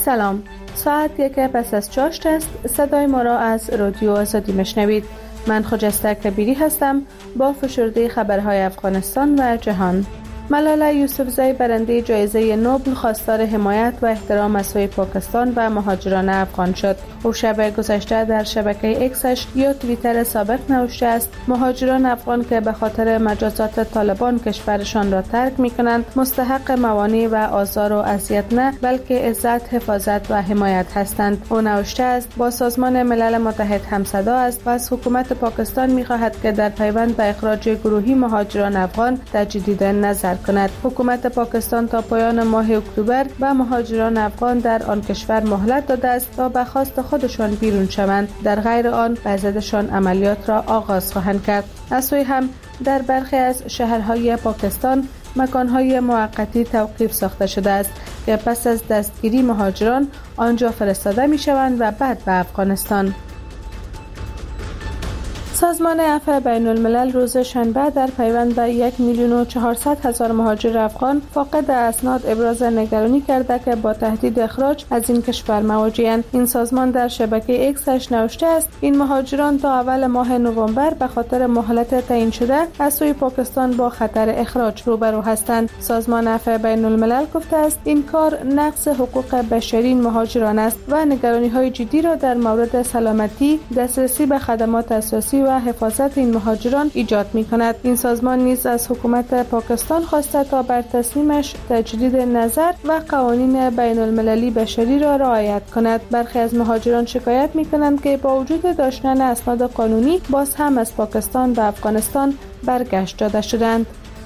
سلام، ساعت 1 پس از چاشت است. صدای ما را از رادیو آزادی میشنوید. من خجسته کبیری هستم با فشرده خبرهای افغانستان و جهان. ملاله یوسفزئی برنده جایزه نوبل خواستار حمایت و احترام از سوی پاکستان و مهاجران افغان شد. او شب گذشته در شبکه اکسش یا توییتر سابق نوشته است مهاجران افغان که به خاطر مجازات طالبان کشورشان را ترک می‌کنند مستحق موانع و آزار و اذیت نه بلکه عزت، حفاظت و حمایت هستند. او نوشته است با سازمان ملل متحد همصدا است و از حکومت پاکستان می‌خواهد که در پیوند به اخراج گروهی مهاجران افغان تجدید نظر کند. حکومت پاکستان تا پایان ماه اکتبر به مهاجران افغان در آن کشور مهلت داده است تا به خواست خودشان بیرون شوند، در غیر آن به ضدشان عملیات را آغاز خواهند کرد. از سوی هم در برخی از شهرهای پاکستان مکانهای موقتی توقیف ساخته شده است که پس از دستگیری مهاجران آنجا فرستاده می شوند و بعد به افغانستان. سازمان عفو بین الملل روز شنبه در پیوند به 1,400,000 مهاجر افغان فاقد اسناد ابراز نگرانی کرده که با تهدید اخراج از این کشور مواجه‌اند. این سازمان در شبکه اکسش نوشته است این مهاجران تا اول ماه نوامبر به خاطر مهلت تعیین شده از سوی پاکستان با خطر اخراج روبرو هستند. سازمان عفو بین الملل گفته است این کار نقض حقوق بشری مهاجران است و نگرانی‌های جدی را در مورد سلامتی، دسترسی به خدمات اساسی و حفاظت این مهاجران ایجاد می‌کند. این سازمان نیز از حکومت پاکستان خواسته تا بر تصمیمش تجدید نظر و قوانین بین المللی بشری را رعایت کند. برخی از مهاجران شکایت می‌کنند که با وجود داشتن اسناد قانونی باز هم از پاکستان به افغانستان برگشت داده شدند.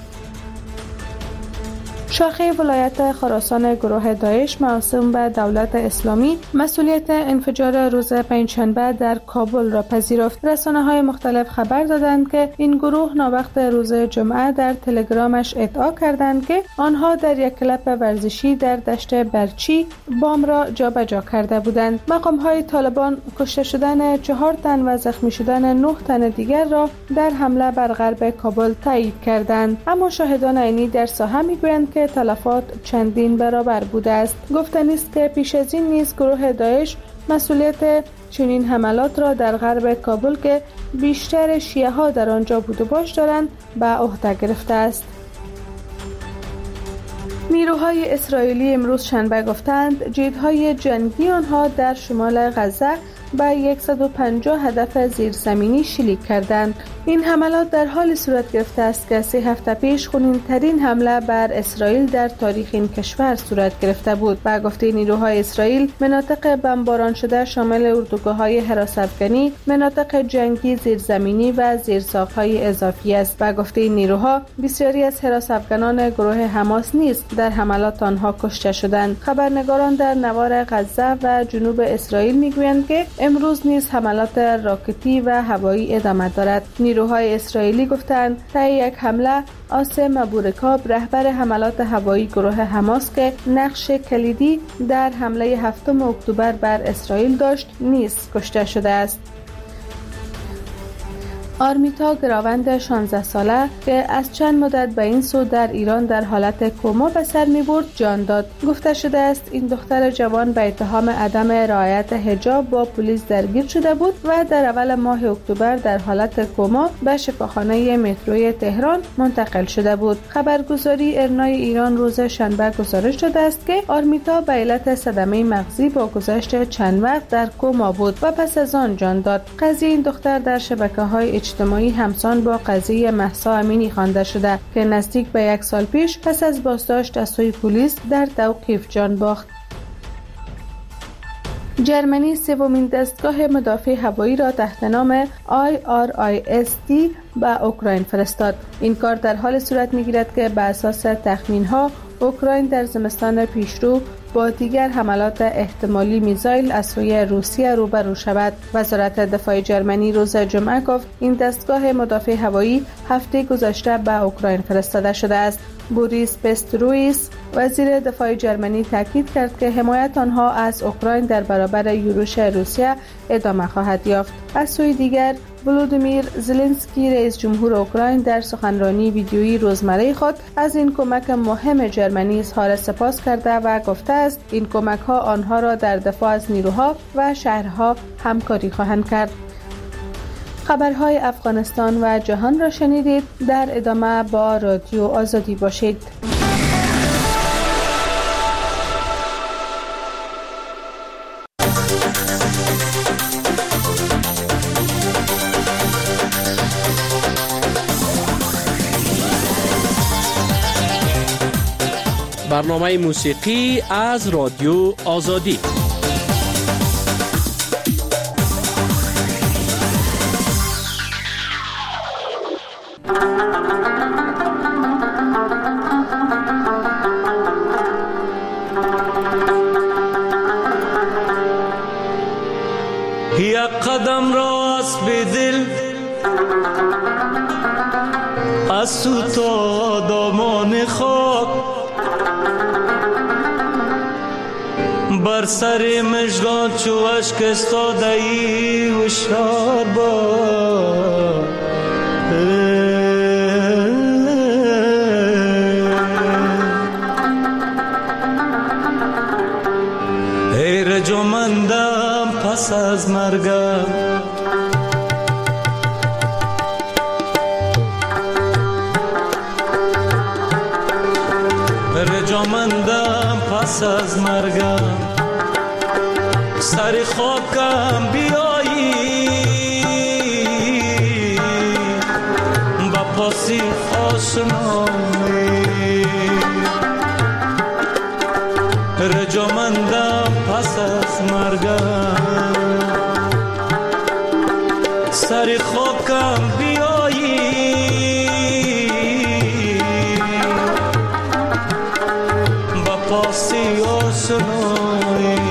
شاخه ولایت خراسان گروه داعش موسوم به دولت اسلامی مسئولیت انفجار روز پنجشنبه در کابل را پذیرفت. رسانه‌های مختلف خبر دادند که این گروه ناوقت روز جمعه در تلگرامش ادعا کردند که آنها در یک کلب ورزشی در دشت برچی بام را جابجا کرده بودند. مقام‌های طالبان کشته شدن 4 تن و زخمی شدن 9 تن دیگر را در حمله بر غرب کابل تایید کردند، اما شاهدان عینی در ساحه می‌گویند که تلفات چندین برابر بوده است. گفتنی است که پیش از این نیز گروه داعش مسئولیت چنین حملات را در غرب کابل که بیشتر شیعه ها در آنجا بود و باش دارند به عهده گرفته است. نیروهای اسرائیلی امروز شنبه گفتند جیدهای جنگی آنها در شمال غزه به 150 هدف زیرزمینی شلیک کردند. این حملات در حال صورت گرفته است که 3 هفته پیش خونین‌ترین حمله بر اسرائیل در تاریخ این کشور صورت گرفته بود. با گفته نیروهای اسرائیل مناطق بمباران شده شامل اردوگاه‌های حراس افغانی، مناطق جنگی زیرزمینی و زیرساخت‌های اضافی است. با گفته نیروها بسیاری از حراس افغانان گروه حماس نیز در حملات آنها کشته شدند. خبرنگاران در نوار غزه و جنوب اسرائیل میگویند که امروز نیز حملات راکتی و هوایی ادامه دارد. نیروهای اسرائیلی گفتند طی یک حمله آسم ابورکاب رهبر حملات هوایی گروه حماس که نقش کلیدی در حمله 7 اکتبر بر اسرائیل داشت نیز کشته شده است. آرمیتا گراوند 16 ساله که از چند مدت به این سو در ایران در حالت کما به سر می‌برد جان داد. گفته شده است این دختر جوان به اتهام عدم رعایت حجاب با پلیس درگیر شده بود و در اول ماه اکتبر در حالت کما به شفاخانه متروی تهران منتقل شده بود. خبرگزاری ارنای ایران روز شنبه گزارش داده است که آرمیتا به علت صدمه مغزی با گذشت چند وقت در کما بود و پس از آن جان داد. قضیه این دختر در شبکه‌های اجتماعی همسان با قضیه مهسا امینی خوانده شده که نزدیک به 1 سال پیش پس از بازداشت از سوی پلیس در توقیف جان باخت. جرمنی سومین دستگاه مدافع هوایی را تحت نام IRIS-T به اوکراین فرستاد. این کار در حال صورت می‌گیرد که بر اساس تخمین‌ها اوکراین در زمستان پیشرو با دیگر حملات احتمالی میزایل از سوی روسیه روبرو شود. وزارت دفاع جرمنی روز جمعه گفت این دستگاه مدافع هوایی هفته گذشته به اوکراین فرستاده شده است. بوریس پسترویس وزیر دفاع جرمنی تاکید کرد که حمایت آنها از اوکراین در برابر یورش روسیه ادامه خواهد یافت. از سوی دیگر ولودیمیر زلنسکی رئیس جمهور اوکراین در سخنرانی ویدیویی روزمره خود از این کمک مهم جرمنی اظهار سپاس کرده و گفته است این کمک‌ها آنها را در دفاع از نیروها و شهرها همکاری خواهند کرد. خبرهای افغانستان و جهان را شنیدید. در ادامه با رادیو آزادی باشید. برنامه موسیقی از رادیو آزادی. یک قدم راست به دل از تو تا دامان خاک، بر سر مژگان چو اشک استاده ای هوشیار باش. ای رجامندم پس از مرگم، رجامندم پس از مرگم، سر خاکم بیایی با پاسی آشنایی، رجامندم پس از مرگم، سر خاکم بیایی با پاسی آشنایی.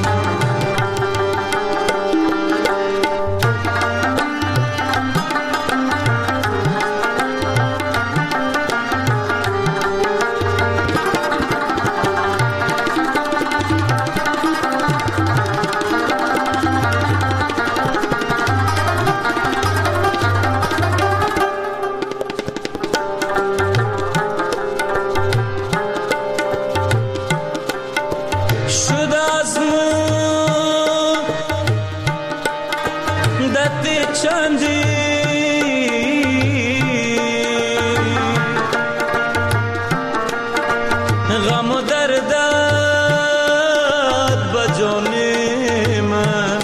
غم و دردت بجان من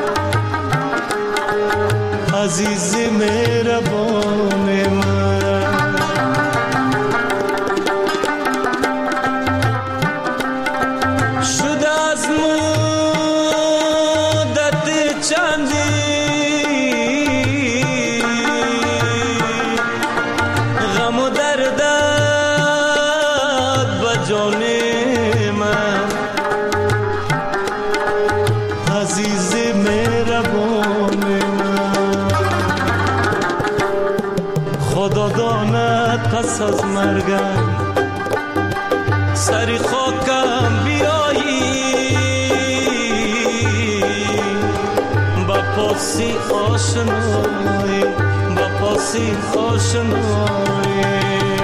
عزیز مهربان من، شده از مدت چندی غم و دردت بجان من عزیز مهربان من، خدا داند پس از مرگم سر خاکم بیایی با پاسی آشنایی، با پاسی آشنایی.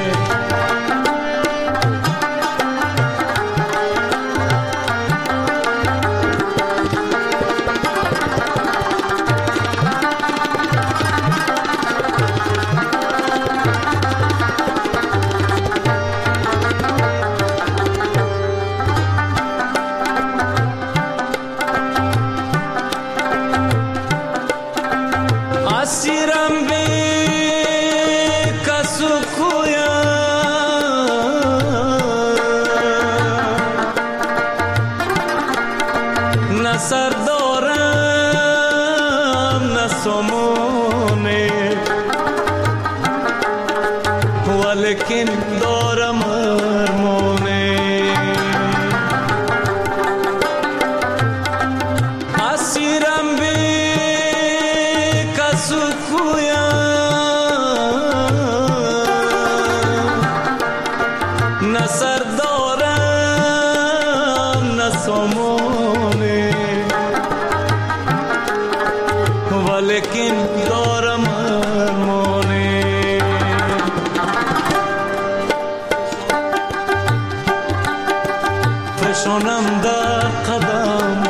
اسیرم به کس و کویم، نه سر دارم نه سامانه، ولیکن دارم ارمانه. اسیرم به کس و کویم، نه سر دارم نه سامانه، ولیکن دارم نشانم در قدم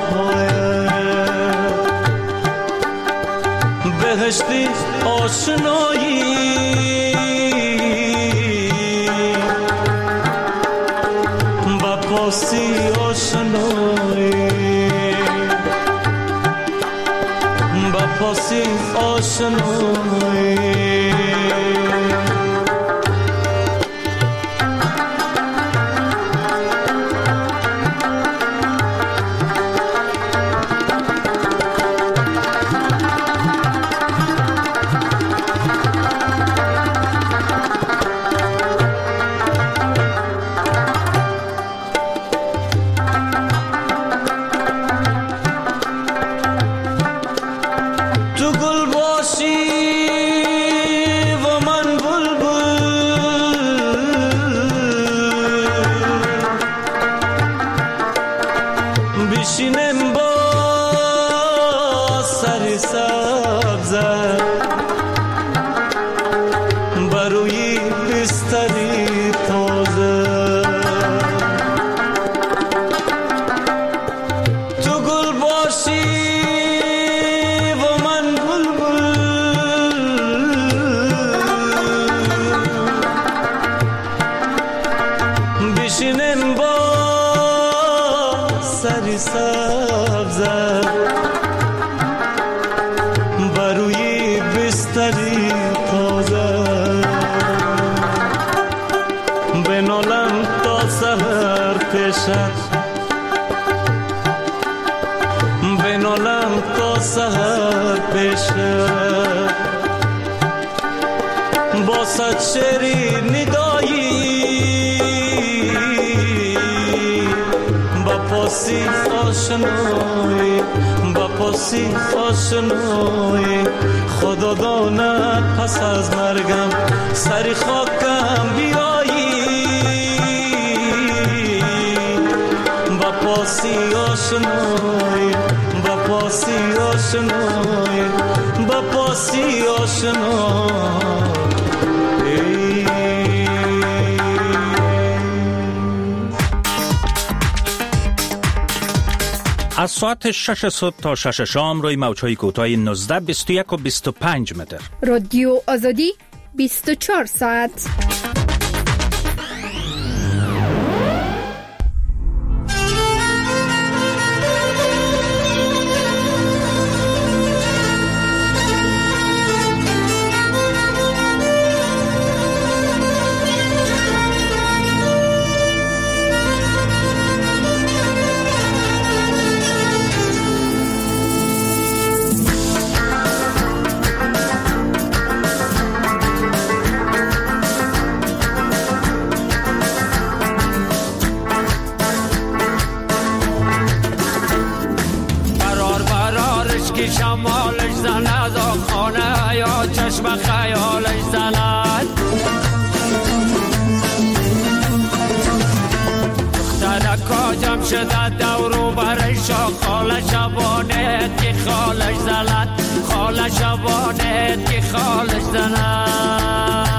بهشتی آشنایی با پاسی آشنایی با پاسی آشنایی بنالم تا سحر بشه با صد شعری ندایی با پاسی آشنایی با پاسی آشنایی خدا داند پس از مرگم سری خاکم بیایی با پاسی آشنایی با پاسی آشنایی با پاسی آشنایی از ساعت 6 صبح تا 6 شام روی موج‌های کوتاه 19 21 و 25 متر. رادیو آزادی 24 ساعت. شمالش زند خانه یا چشم خیالش زند دخترکا جمع شده دورو برش خاله شبانه که خالش زند خاله شبانه که خالش زند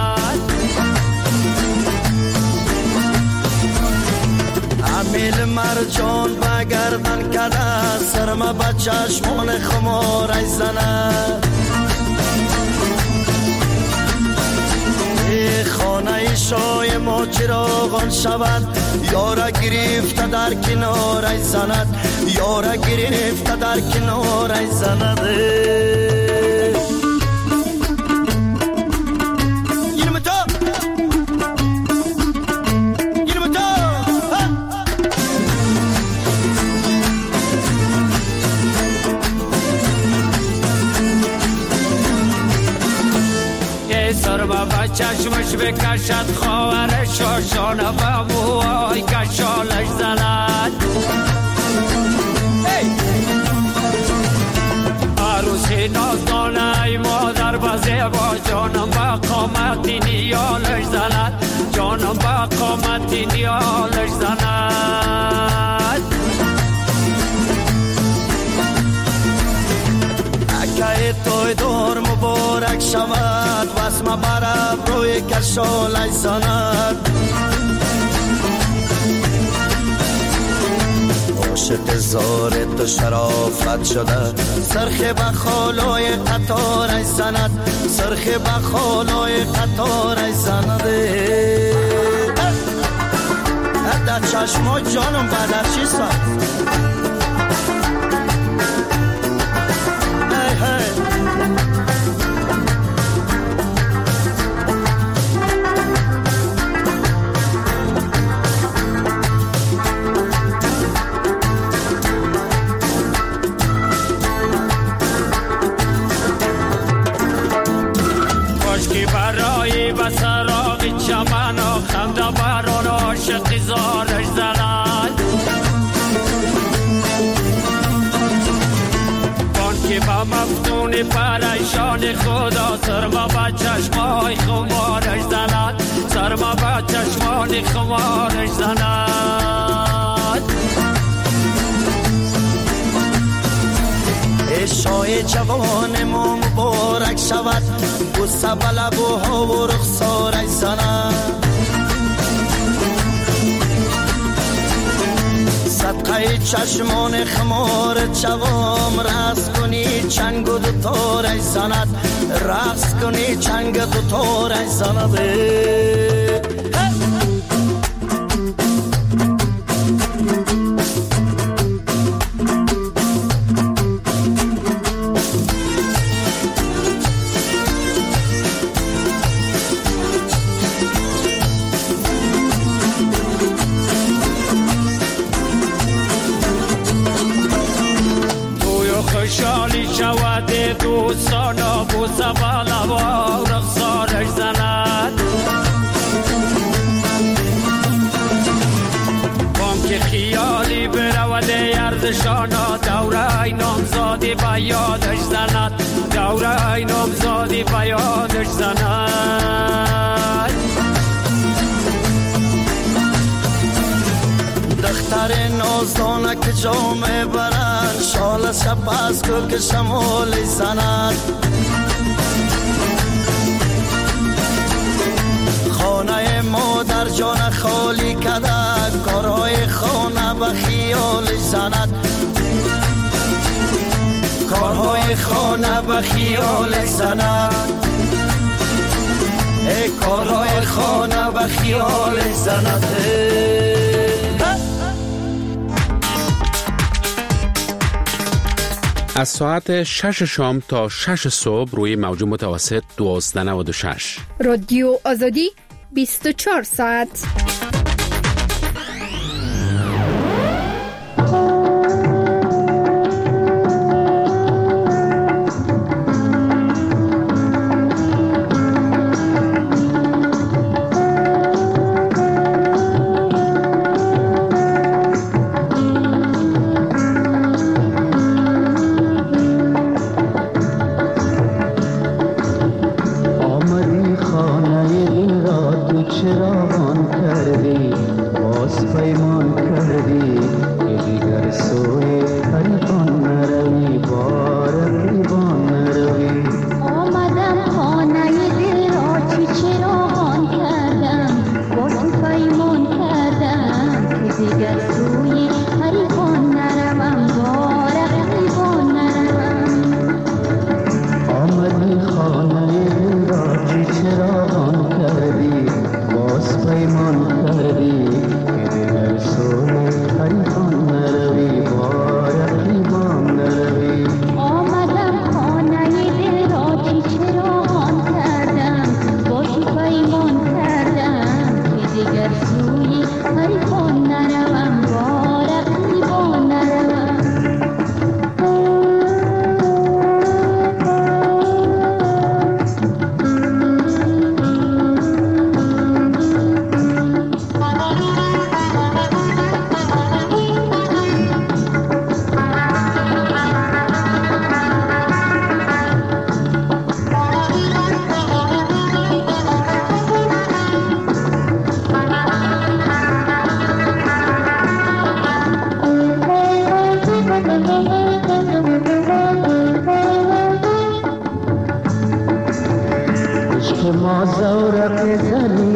امیل مرجان بگردن کده سرما بچشمان خمارش زند خانه شای ما چراغان شود یاره گرفته در کنارش زند یاره گرفته در کنارش زند سرما با چشمش بکشد خواهر شاشانه با موهای کشالش زند عروسی نازدانه ای مادر با زیبا جانم با قامتی نیالش زند جانم با قامتی نیالش زند اکه توی دور مبارک شود واسم برب روی کشالش زند عاشق زار تو شرافت شده سرخ بخالای قطار ای زند سرخ بخالای قطار ای زند در چشمای جانم بعد چی ساعت برای بسراغ چمن و خمده بران عاشق زارش زند بانکی با مفتون پریشان خدا سرما با چشمای خمارش زند سرما با چشمان خمارش زند عشای جوان ما مبارک شود بوسه بلبوها و رخسارش زند صدقه چشمان خمار جوام رقص کنی چنگ و دوتارش زند رقص کنی چنگ دوتارش زند خوشحالی شود دوستان و بوسه بالا و رخسارش زند بانک خیالی برود ارزشان و دوره نامزادی به یادش زند دوره نامزادی به یادش زند دختر نازدانه که جامه برند شال سپس که شمال زند خانه مادر جان خالی کده کارهای خانه به خیال زند کارهای خانه به خیال زند کارهای خانه به خیال زند از ساعت 6 شام تا 6 صبح روی موج متوسط 1296 رادیو آزادی 24 ساعت.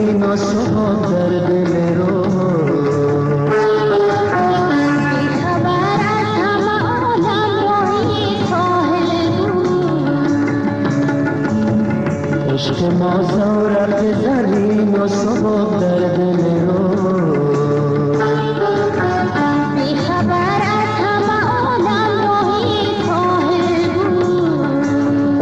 خبر عشق ما زارت زرین و سبک در دل رو بی خبر از همه عالم راهی کاهل بود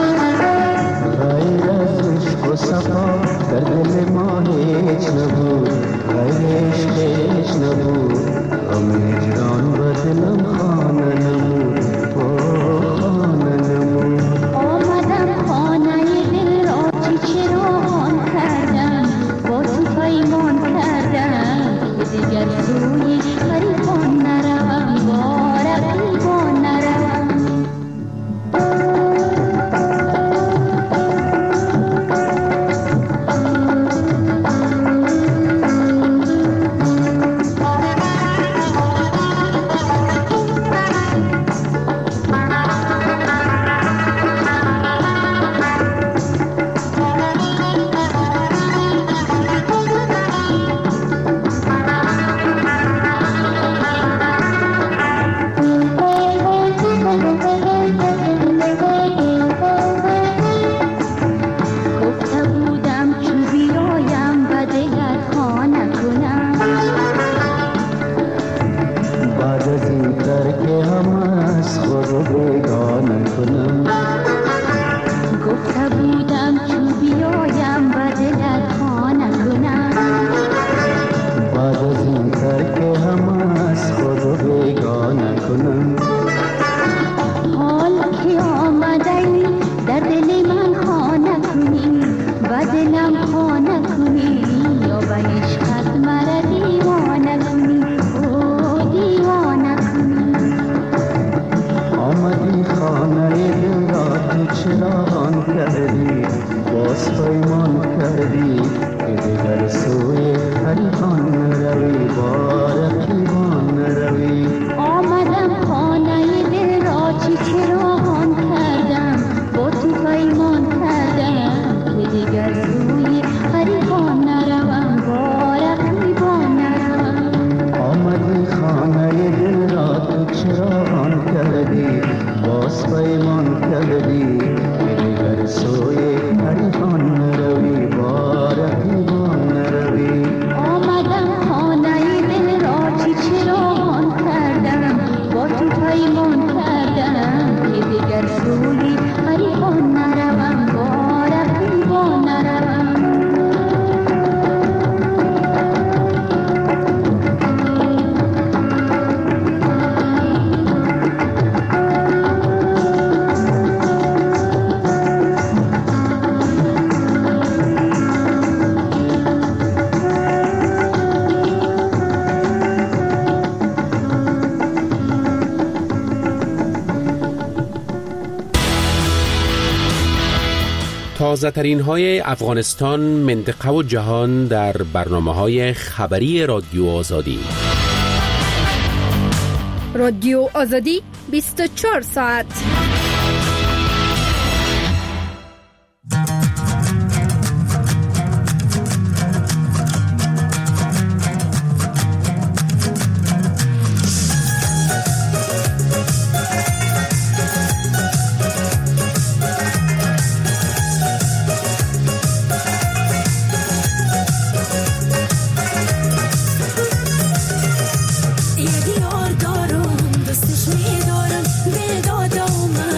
غیر از عشق و صفا در دل ما هیچ نبود غیر عشق هیچ نبود غم هجران به دلم خانه نمود خانه نمود آمدم خانه دل را چراغان کردم با تو پیمان کردم که دیگر سوی غریبان نروم با رقیبان نروم تازه‌ترین های افغانستان، منطقه و جهان در برنامه‌های خبری رادیو آزادی. رادیو آزادی 24 ساعت. یه دیار دارم دوستش میدارم به دادم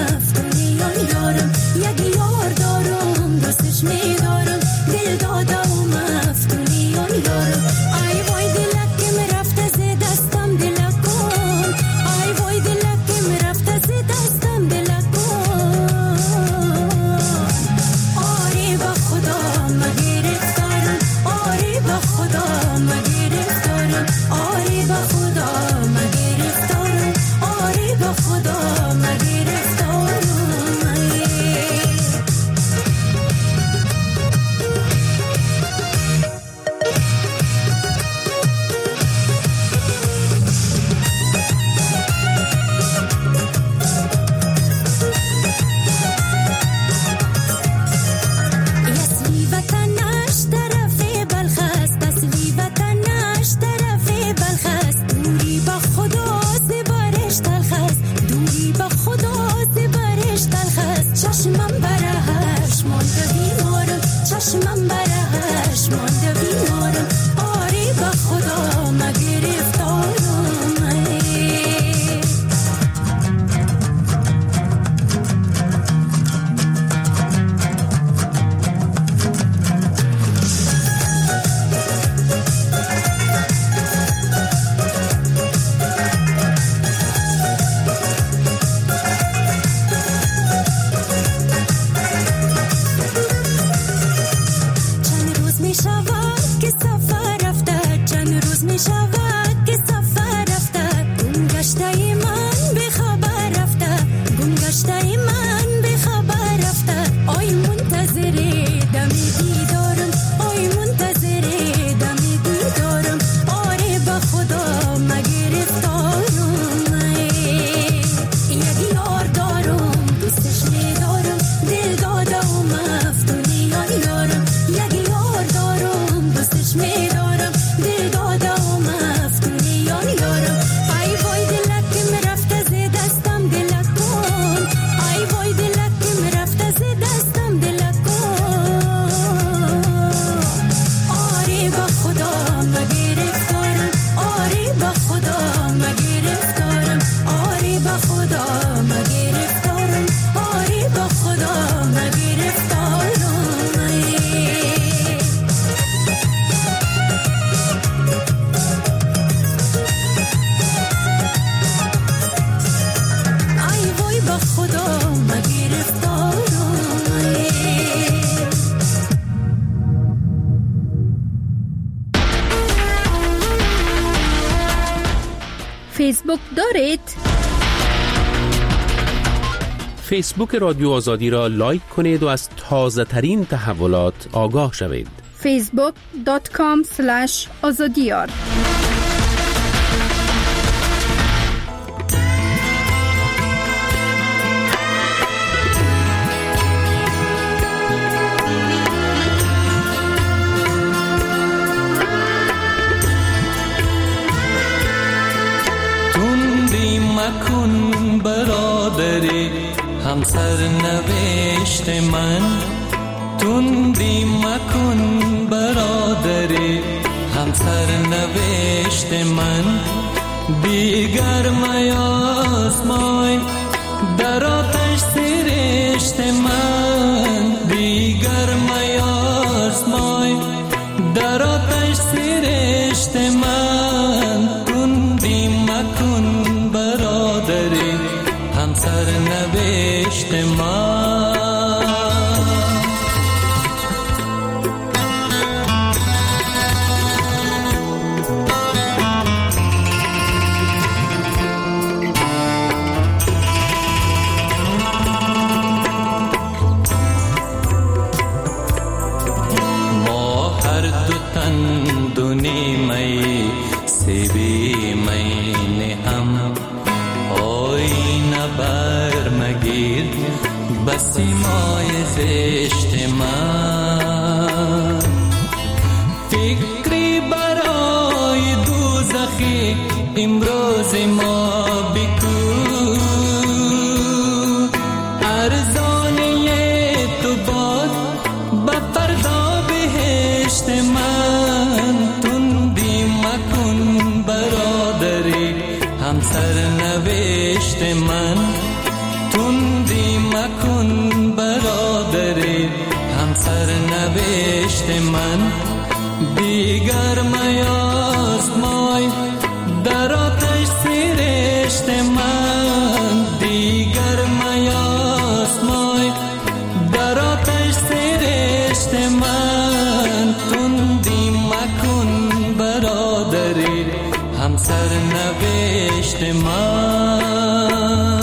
چشمم برهش مانده بیمارم آری با خدا مگرفتارم فیسبوک دارید؟ فیسبوک رادیو آزادی را لایک کنید و از تازه ترین تحولات آگاه شوید. facebook.com/azadiyar مکن برادری همسر نوشت من تندی مکن برادری همسر نوشت من دیگر میاسمای در آتش سرشت من دیگر میاسمای در آتش سرشت من تندی مکن برادری همسر نوشت من ما هر دو تن دو نیمه سیبی مین هم بر مگیر بسی مای زشت من فکری برای دوزخی امروز ما بکو ارزانه تو باد بفردا بهشت من تندی مکن برادری همسر نوشت من تندی مکن برادری همسر نوشت من دیگر میازمای در آتش سرشت من دیگر میازمای در آتش سرشت من تندی مکن برادری همسر نوشت من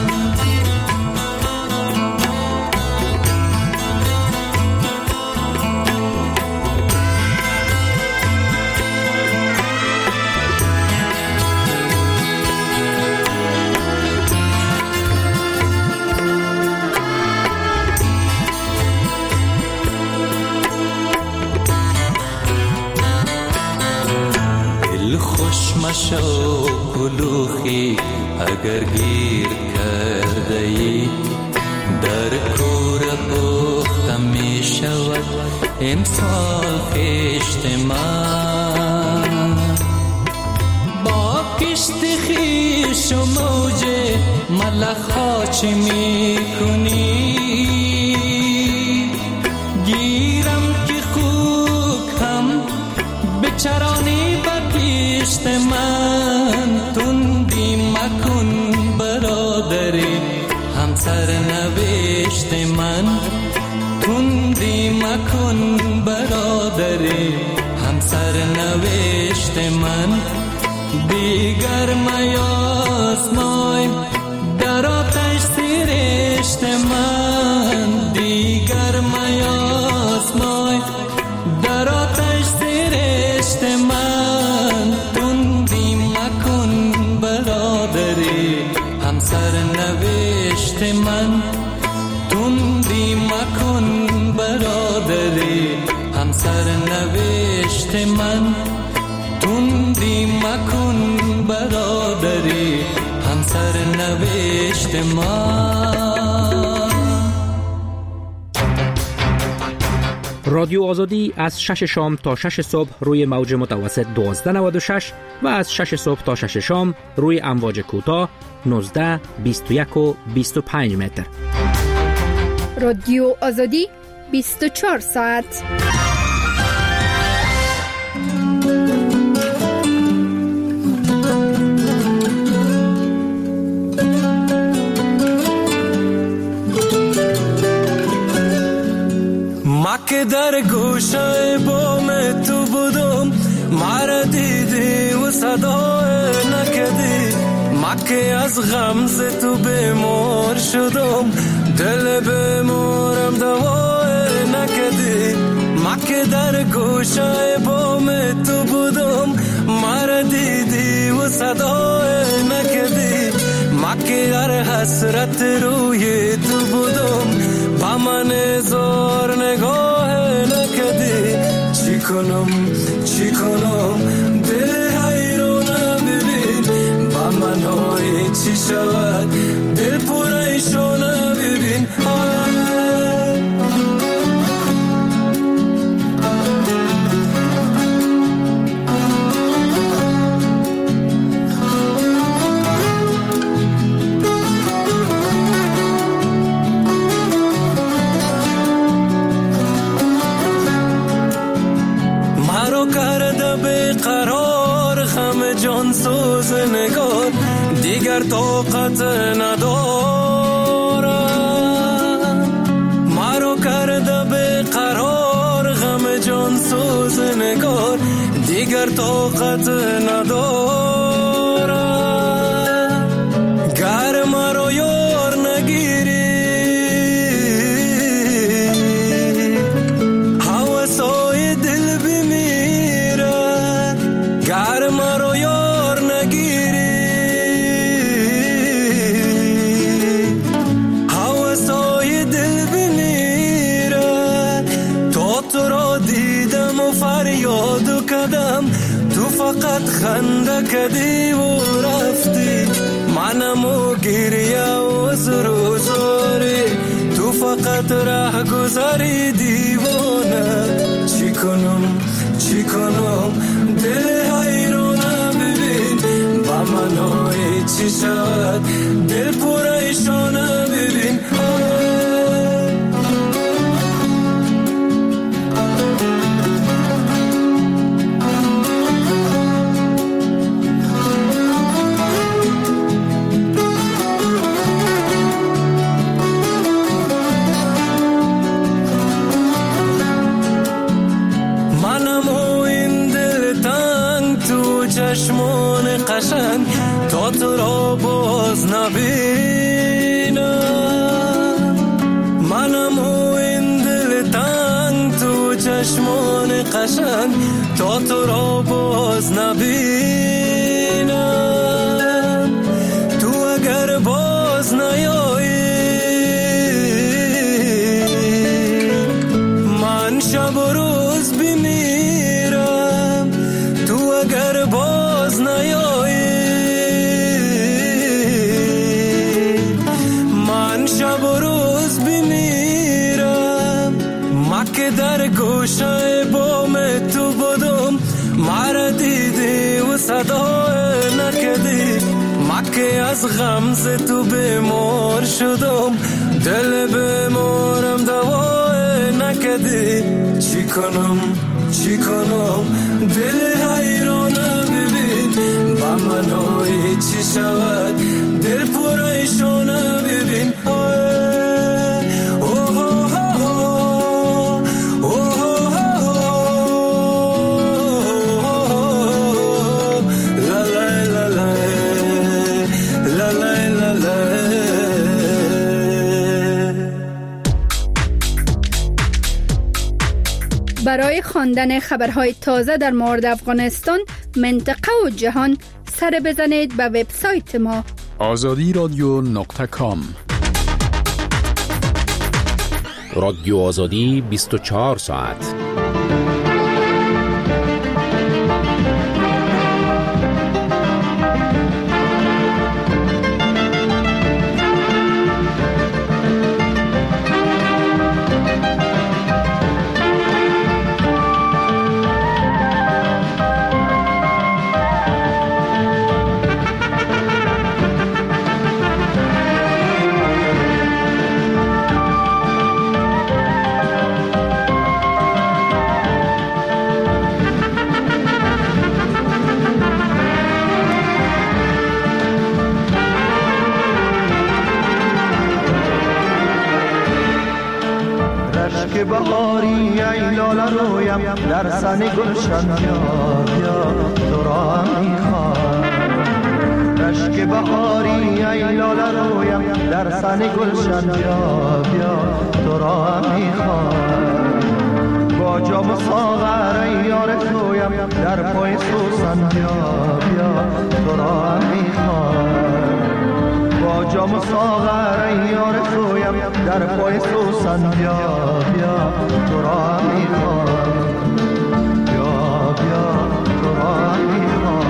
خوش مشو کلوخی اگر گیر کرده ای در کور پخت میش شود امسال خشت من. با کشت خیش و موج ملخا چه می کنی؟ گیرم که خوک هم بچرانی با کشت من. تندی مکن برادری همسر نوشت من. تندی مکن برادری همسر نوشت من. دیگر میاسمای در آتش سرشت من. دیگر میاسمای در آتش سرشت من. تندی مکن برادری همسر نوشت من. تندی مکن برادری همسر نوشت من. تندی مکن برادری همسر نوشت من. رادیو آزادی از 6 شام تا 6 صبح روی موج متوسط 1296 و از 6 صبح تا 6 شام روی امواج کوتاه 19، 21 و 25 متر. رادیو آزادی 24 ساعت. که در گوشه بام تو بودم مرا دیدی و صدای نکدی. ما که از غمز تو بیمار شدم دل بیمارم دوای نکدی. ما که در گوشه بام تو بودم مرا دیدی و صدای نکدی. ما که در حسرت روی تو بودم با من زار نگاه نکدی. چی کنم دل حیرانه ببین با من های چی شود دل پریشانه ببین. جان سوز نگار دیگر طاقت ندارم. مرا کرده به قرار غم جان سوز نگار دیگر طاقت ندارم. گر مرا یار نگیری هوسای دل بمیرد. گر مرا فریاد کردم تو فقط خنده کردی و رفتی. منمو گریه و سروزاری تو فقط ره گذاری دیوانه. چی کنم دل حیرانه ببین با منای چی شد دل پریشانه ببین. چشمان قشنگ تا تو را باز نبینم. منم این دل تنگ تو چشمان قشنگ تا تو را باز نبینم. تو اگر باز نیایی من شب و روز بمیرم. تو اگر باز نیایی من شب و روز بمیرم. ما که صدا نکدی مکه از غمز تو بیمار شدم دل بیمارم دوا نکدی چی کنم دل حیرانه ببین با منای چی شود دل پریشانه ببین برای خواندن خبرهای تازه در مورد افغانستان، منطقه و جهان سر بزنید به وبسایت ما azadiradyo.com. رادیو آزادی 24 ساعت. که بهاری ای لاله رویم در سن گلشن بیا تو را میخوام رشک بهاری ای لاله رویم در سن گلشن بیا تو را میخوام با جام و ساغر ای یار تویم در پای سوسن بیا تو را میخوام با جام و ساغر ای یار تویم در پای سوسن بیا تو را میخوام بیا تو را میخوام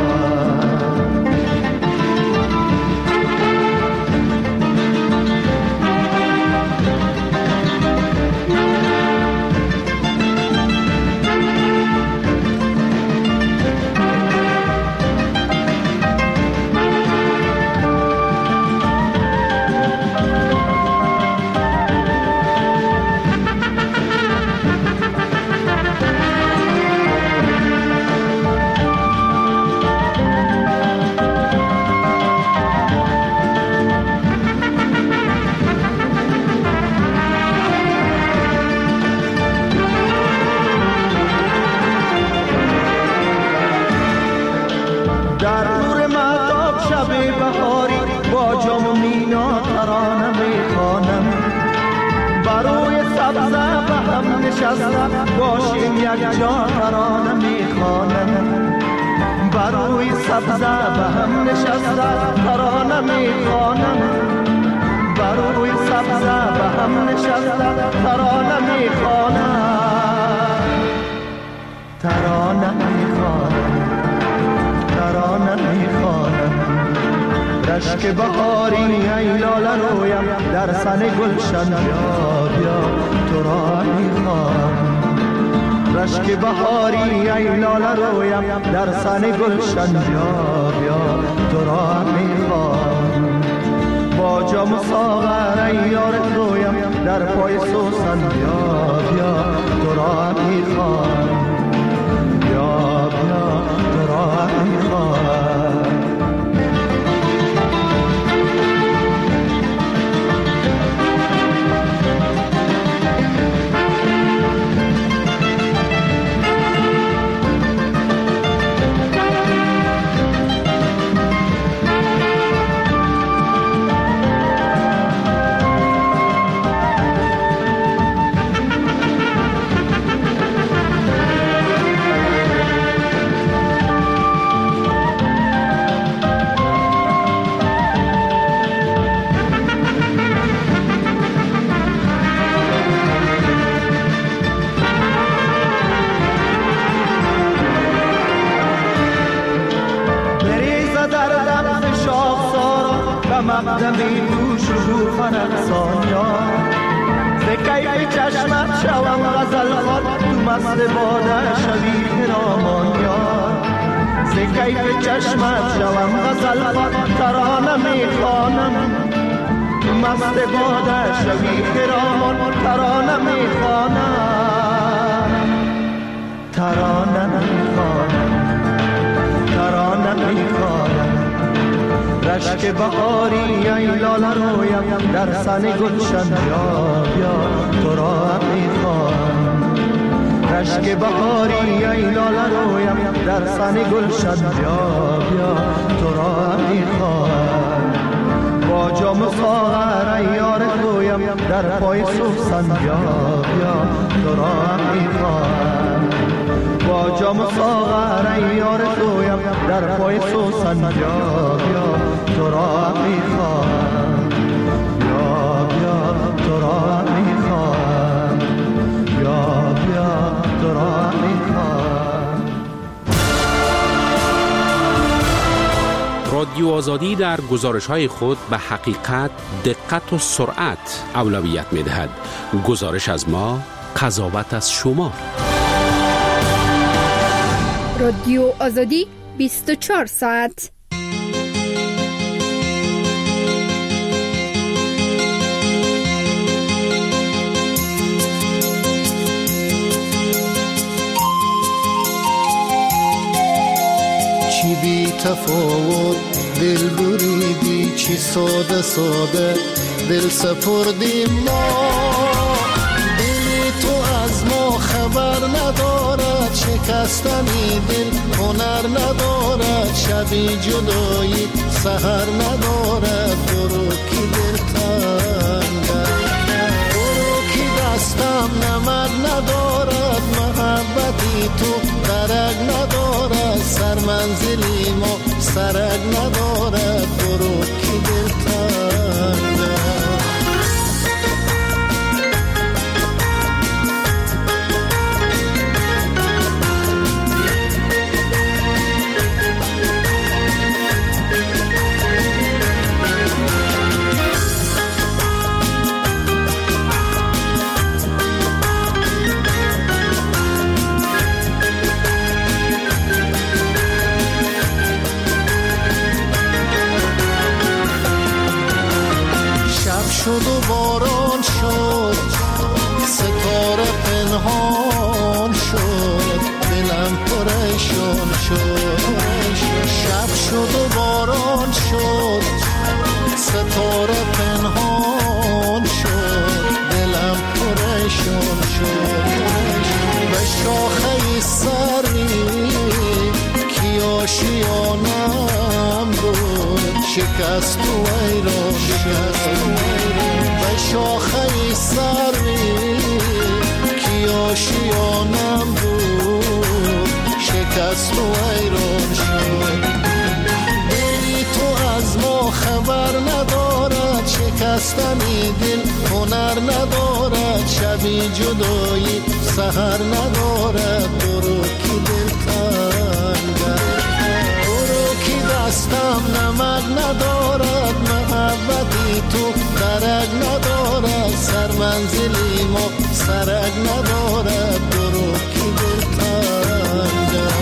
باشیم یک جا ترانه میخوانم بروی سبزه به هم نشسته ترانه میخوانم بروی سبزه به هم نشسته ترانه میخوانم ترانه میخوانم رشک بهاری ای لاله رویم در سن گلشن بیا تو را میخوام رشک بهاری ای لاله رویم در سن گلشن بیا تو را میخوام با جام و ساغر ای یار تویم در پای سوسن بیا تو را میخوام بیا تو را میخوام مقدمی دوش و فرنسان یار زکیف چشمت شوم غزل خان تو مست باده شوی رامان یار ز کیف چشمت شوم غزل خوان ترانه میخوانم مست باده شوی خرامان ترانه میخوانم ترانه میخوانم ترانه میخوانم رشک بهاری ای لاله رویم در سن گلشن بیا بیا تو را میخوانم رشک بهاری ای لاله رویم در سن گلشن بیا بیا تو را میخوانم با جام ساغر ای یار خویم در پای سوسن بیا بیا تو را میخوانم با جام ساغر ای یار خویم در پای سوسن بیا بیا تو را میخوانم بیا بیا تو را میخوانم بیا بیا تو را میخوانم. رادیو آزادی در گزارش‌های خود به حقیقت، دقت و سرعت اولویت می‌دهد. گزارش از ما، قضاوت از شما. رادیو آزادی 24 ساعت. چی بی تفاوت دل بریدی، چی ساده ساده دل سپردیم ما. دلی تو از ما خبر ندارد، شکستنی دل هنر ندارد، شبی جدایی سحر ندارد. برو کی دل تنگه، برو کی دستم نمد ندارد، محبتی تو درک ندارد، سر منزلی ما سرک ندارد. برو کی دل تنگه. شد و باران شد، ستاره پنهان شد، دلم پریشان شد. شب شد و باران شد، ستاره پنهان شد، دلم پریشان شد. به شاخه سری کی آشیانم بود، شکست و ایران شد. به شاخه سری کی آشیانم بود، شکست و ایران شد. دلی تو از ما خبر ندارد، شکستنی دل هنر ندارد، شبی جدایی سحر ندارد. برو کی دل تنگه، برو کی دستم نمک ندارد، محبتی تو درک ندارد، سر منزلی ما سرک ندارد. برو کی دل تنگه.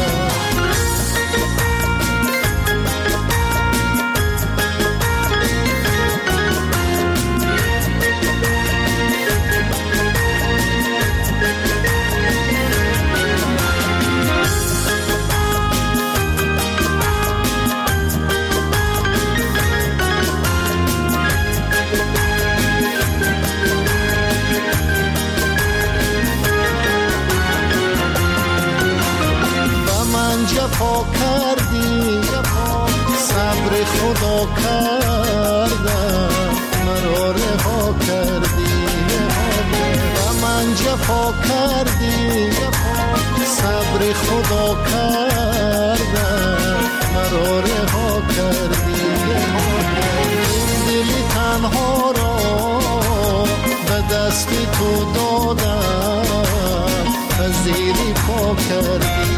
جفا کردی، صبر خدا کردم، مرا رها کردی. و من جفا کردی، صبر خدا کردم، مرا رها کردی. این دلی تنها را به دستی تو دادم، پذیری پا کردی.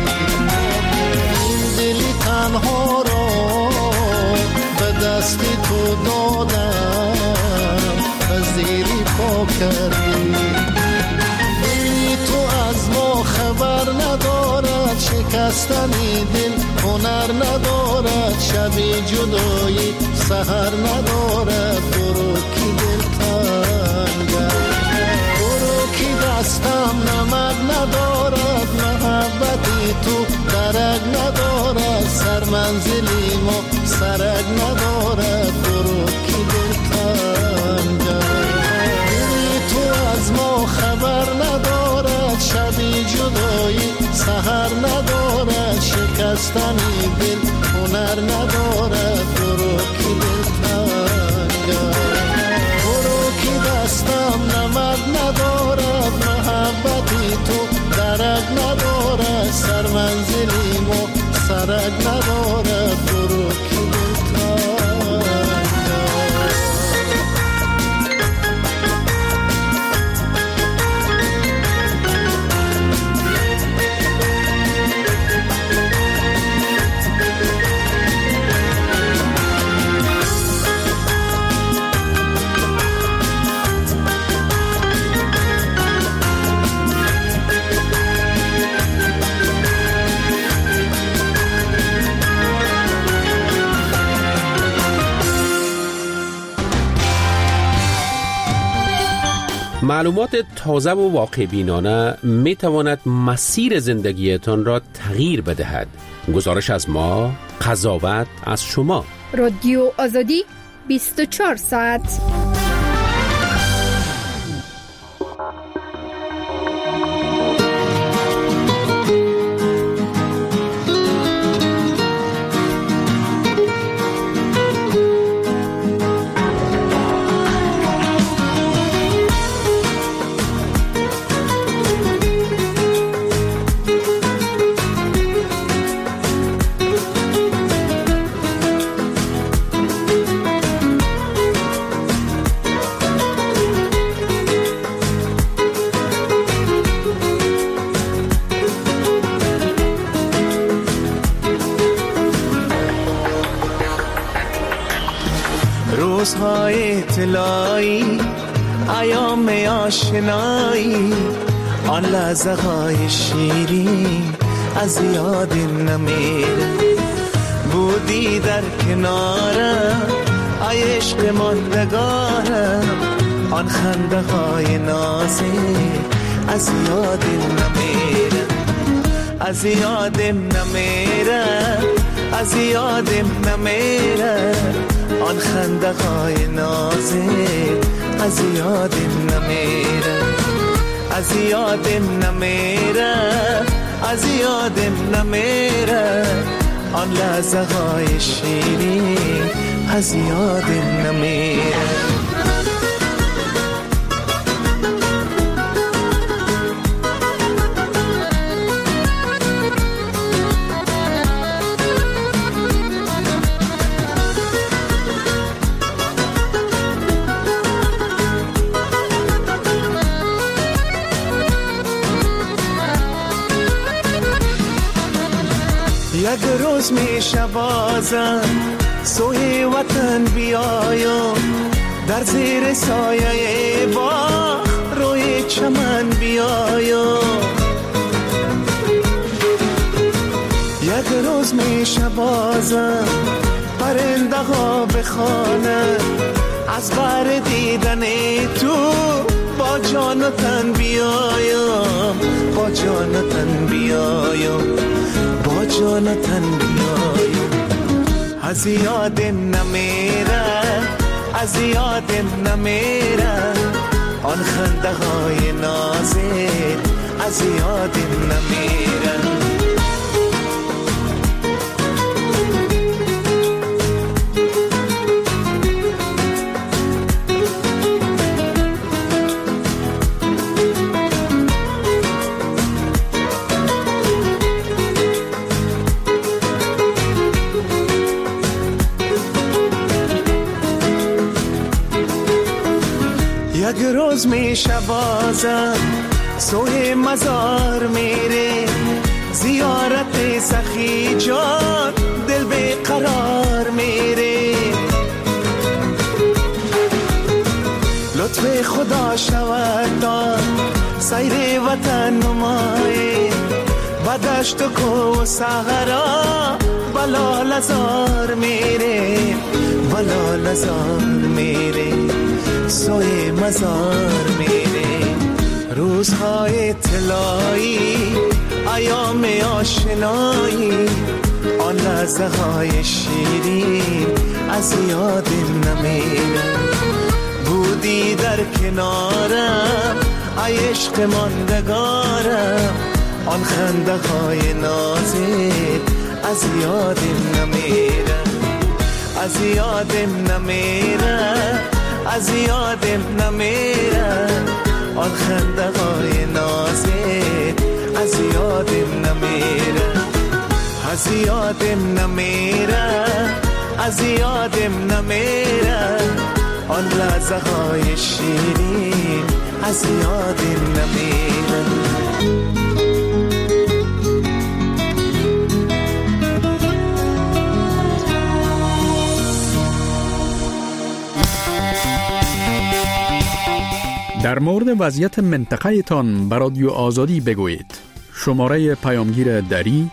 دلی تنها را به دستی تو دادم، پذیری پا کردی. دلی تو از ما خبر ندارد، شکست شکستنی دل هنر ندارد، شبی جدایی سحر ندارد. برو کی دل تنگم، برو کی دستم نمک ندارد، محبتی تو درک ندارد، سر منزلی ما سرک ندارد. برو کی دل تنگم، تو از ما خبر ندارد، شبی جدایی سحر ندارد، شکستنی دل هنر ندارد. برو کی دل تنگم، برو کی دستم نمک ندارد، محبتی تو درک ندارد، سر منزلی ما سرک ندارد. برو کی دل تنگم. معلومات تازه و واقع بینانه می تواند مسیر زندگیتان را تغییر بدهد. گزارش از ما، قضاوت از شما. رادیو آزادی 24 ساعت. روزهای طلایی، ایام آشنایی، آن لحظه های شیرین از یاد نمیره. بودی در کنارم ای عشق ماندگارم، آن خنده های نازک از یاد نمیره، از یادم نمیره، از یادم نمیره. آن خنده های نازک از یادم نمیره، از یادم نمیره، از یادم نمیره. آن لحظه های شیرین از یادم نمیره. یک روز میشه بازم سوی وطن بیایم، در زیر سایه باغ روی چمن بیایم. یک روز میشه بازم پرنده ها بخوانن، از بر دیدن تو با جان و تن بیایم، با جان و تن بیایم، با جان و تن بیایم. از یادم نمیره، از یادم نمیره. آن خنده های نازک از یادم نمیره. یک روز میشه بازم سوی مزار میره، زیارت سخی جان دل به قرار میره. لطف خدا شود تا سیر وطن نمای، دشت و کو و صحرا بلال ازار میره بلال ازار میره سوی مزار میره روزهای طلایی ایام آشنایی آن لحظه های شیرین از یادم نمیره بودی در کنارم ای عشق ماندگارم آن خنده های نازت از یادم نمیره از یادم نمیره از یادم نمیره آن خنده های نازت از یادم نمیره از یادم نمیره از یادم نمیره آن لحظه های شیرین از یادم نمیره در مورد وضعیت منطقه تان بر رادیو آزادی بگویید. شماره پیامگیر دری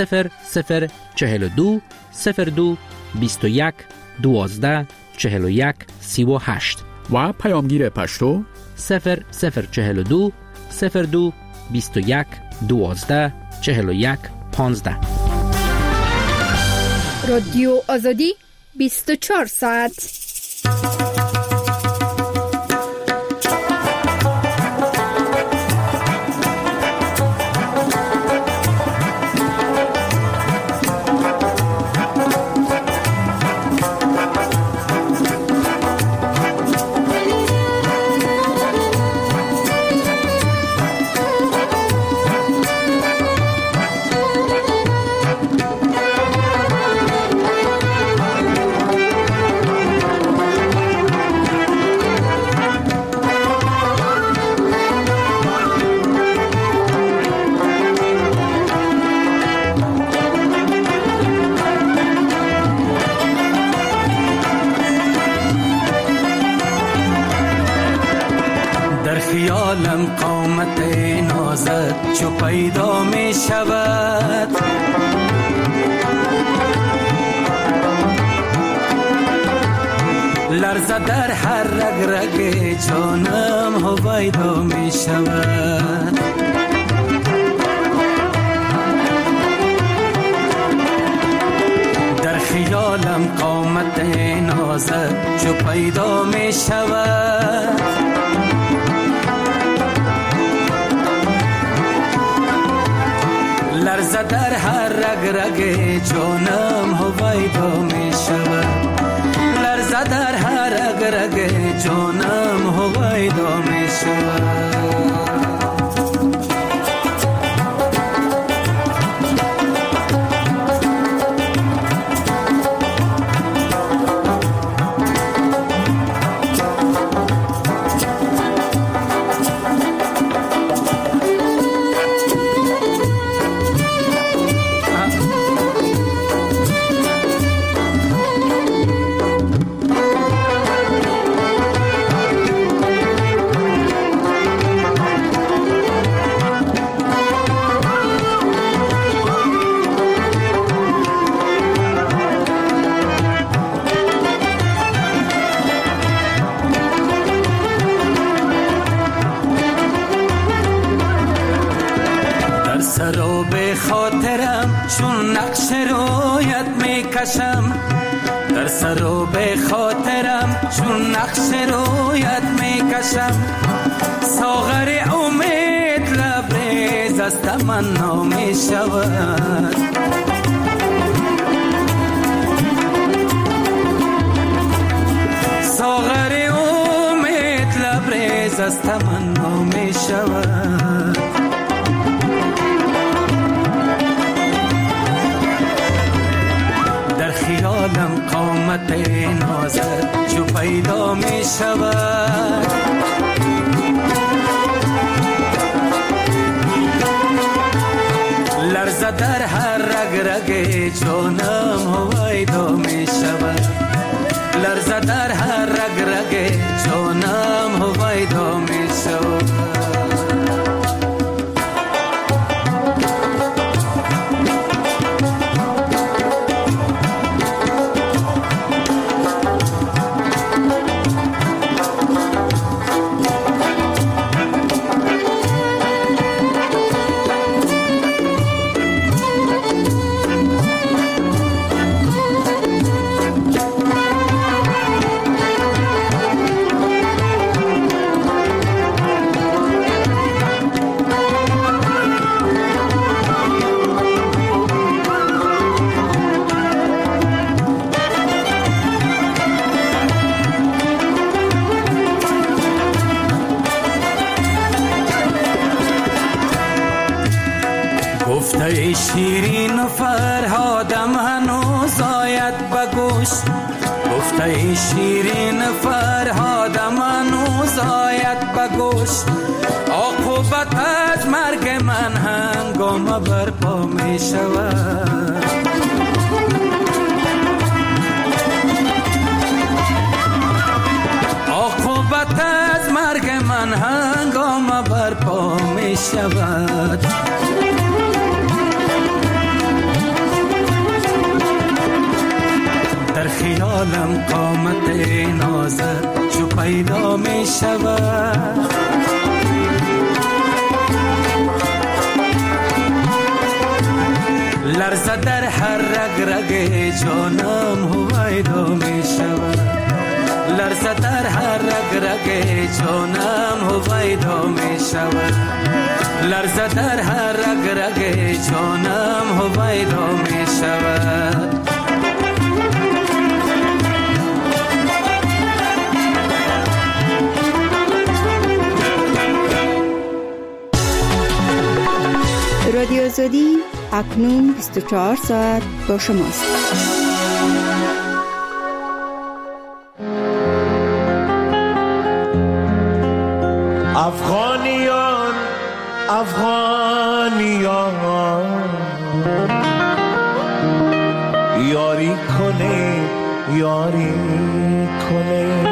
0042 02 21 12 41 38 و پیامگیر پشتو 0042 02 21 12 41 15. رادیو آزادی 24 ساعت. خیالم قامت نازت چو پیدا می شود لرزه در هر رگ رگ جانم هویدا می شود در خیالم قامت نازت چو پیدا می شود لرزه در هر رگ رگ جانم هویدا می شود لرزه در هر رگ رگ جانم هویدا می شود چون نقش رویت میکشم در سر و به خاطرم چون نقش رویت میکشم ساغر امید لبریز از تمنا میشود ساغر امید لبریز از تمنا میشود خیالم قامت نازت جو پیدا می شود لرزه در هر رگ رگ جانم هویدا می شود لرزه در هر رگ رگ جانم هویدا می شود شیرین و فرهادم هنوز آید بگوش گفته شیرین فرهادم هنوز آید بگوش عاقبت از مرگ من هنگام برپا می شود عاقبت از مرگ من هنگام برپا می شود در خیالم قامت نازت چو پیدا می شود لرزه در هر رگ رگ جانم هویدا می شود لرزه در هر رگ رگ جانم هویدا می شود لرزه در هر رگ رگ جانم هویدا می شود رادیو آزادی اکنون 24 ساعت با شماست. افغانیان افغانیان یاری کنه یاری کنه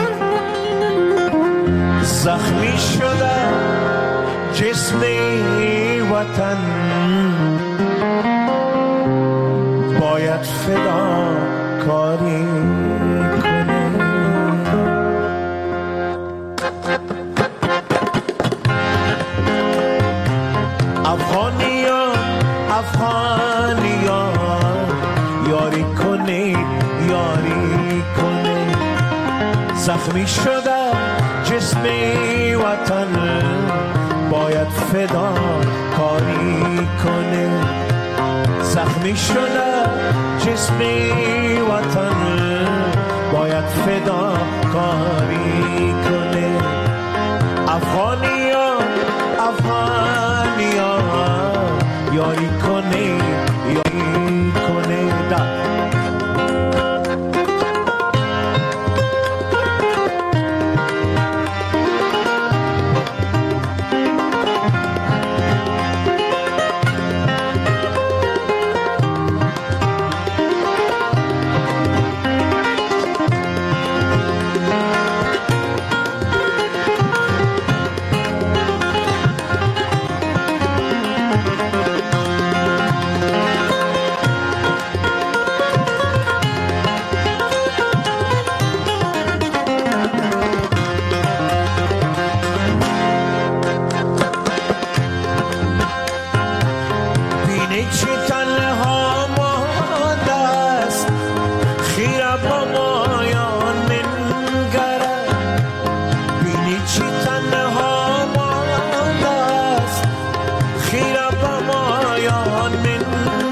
زخمی شده جسم وطن باید فدا کاری کنه افغانیان افغانیان یاری کنه یاری کنه زخمی شده جسم وطن باید فدا کاری کنه زخمی شده جسم وطن باید فدا کاری کنه افغانیان افغانیان یاری کنه یاری کنه خیره با مایان من